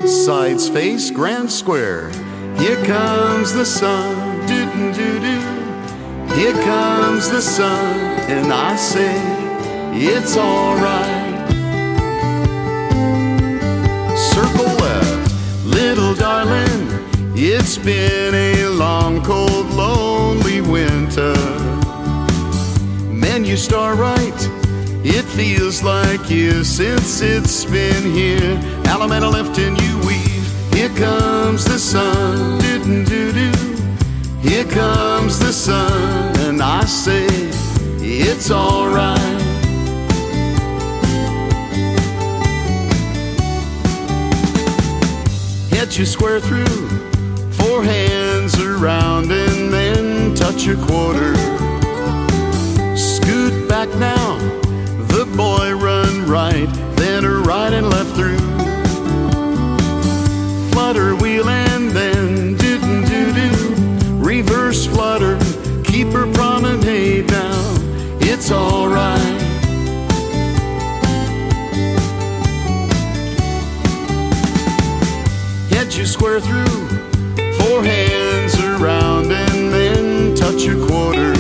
Sides face grand square. Here comes the sun. Doo-doo-doo-doo. Here comes the sun, and I say it's alright. Circle left, little darling. It's been a long, cold, lonely winter. Man, you start right. It feels like years since it's been here. Alameda left and you weave. Here comes the sun. Doo-doo-doo-doo. Here comes the sun, and I say it's alright. Head you square through, 4 hands around, and then touch your quarter. Scoot back now, the boy run right, then a right and left through. Flutter, wheel, and then doo-doo-doo-doo. Reverse flutter, keep her promenade now, it's alright. Head you square through, 4 hands around, and then touch your quarter.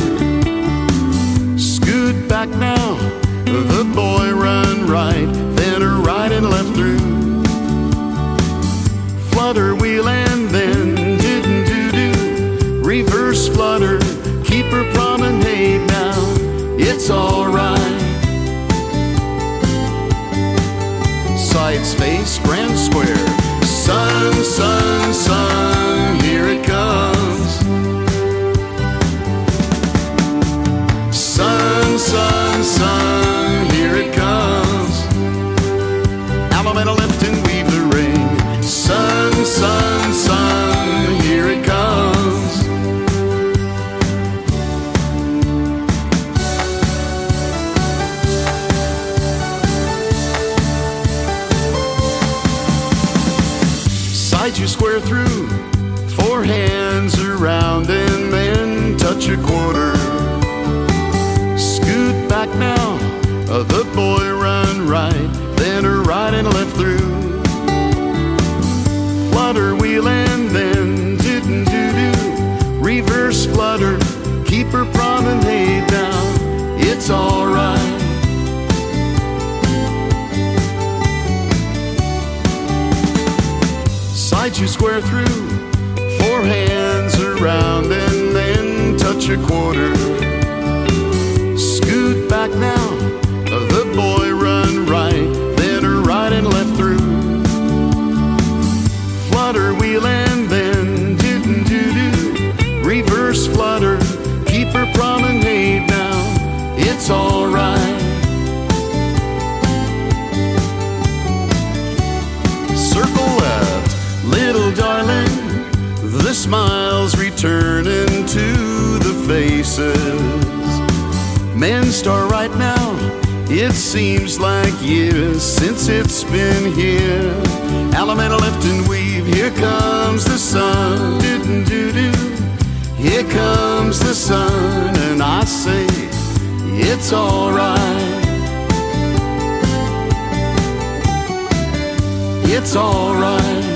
Scoot back now, the boy run right, then a right and left through. Flutter, wheel, and then doo-doo-doo-doo. Reverse flutter, keep her promenade now, it's alright. Sides face grand square. Sun, sun, sun, here it comes. Sun, sun, sun, here it comes. Alameda left and weave the ring. Sun, sun, sun, here it comes. Side you square through, 4 hands around, and then touch your quarter. Scoot back now, the boy run right, then a right and left through. Flutter, wheel, and then doo-doo-doo-doo. Reverse flutter, keep her promenade now, it's alright. Side you square through, 4 hands around, and then touch your quarter. Scoot back now, the boy run right, then a right and left through. Flutter, wheel, and then doo-doo-doo-doo. Reverse flutter, keep her promenade now, it's alright. Circle left, little darling. The smiles returning to the faces. Men start right now. It seems like years since it's been here. Alameda left and weave. Here comes the sun. Doo-doo-doo-doo. Here comes the sun, and I say it's alright. It's alright.